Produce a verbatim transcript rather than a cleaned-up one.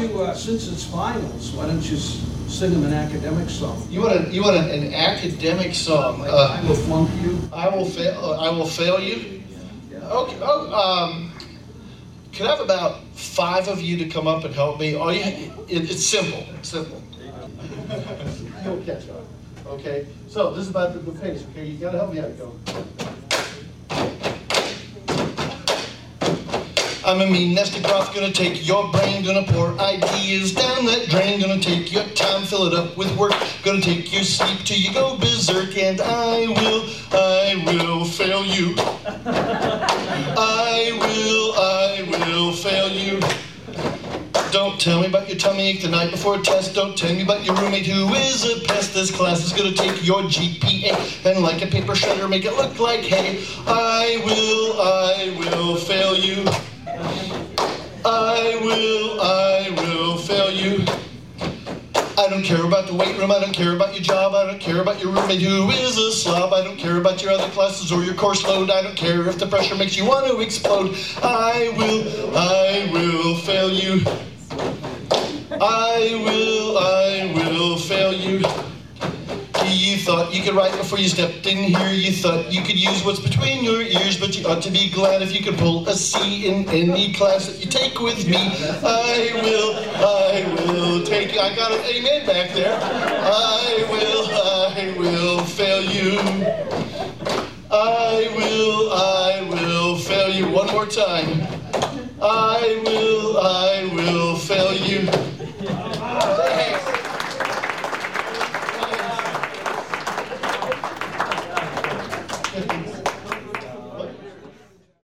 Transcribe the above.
you, uh, since it's finals, why don't you s- sing them an academic song? You want a, you want a, an academic song? Like, Uh, I will flunk you. I will fail. Uh, I will fail you. Okay. Oh, um, can I have about five of you to come up and help me? All you, it, it's simple. It's simple. You'll catch on. Okay. So this is about the pace. Okay, you gotta help me out. Go. I'm a mean, nasty broth, gonna take your brain, gonna pour ideas down that drain, gonna take your time, fill it up with work, gonna take your sleep till you go berserk, and I will, I will fail you. I will, I will fail you. Don't tell me about your tummy ache the night before a test. Don't tell me about your roommate who is a pest. This class is gonna take your G P A and like a paper shredder make it look like hay. I will, I will fail you. I will, I will fail you. I don't care about the weight room, I don't care about your job, I don't care about your roommate who is a slob, I don't care about your other classes or your course load, I don't care if the pressure makes you want to explode. I will, I will fail you. I will, I will fail you. You thought you could write before you stepped in here. You thought you could use what's between your ears, but you ought to be glad if you could pull a C in any class that you take with me. I will, I will take you. I got an amen back there. I will, I will fail you. I will, I will fail you. One more time. I will, I will